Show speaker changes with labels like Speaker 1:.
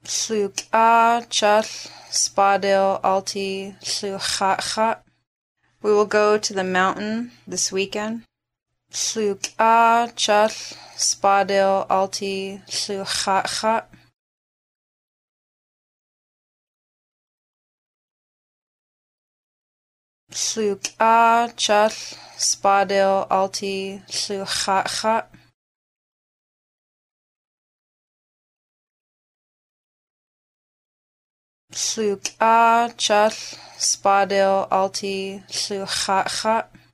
Speaker 1: Llwg a chall spadil alti llwch. We will go to the mountain this weekend. Llwg a chall spadil alti llwch. Llwg a chall spadil alti llwch. Llwg a chall spadil alti llwch.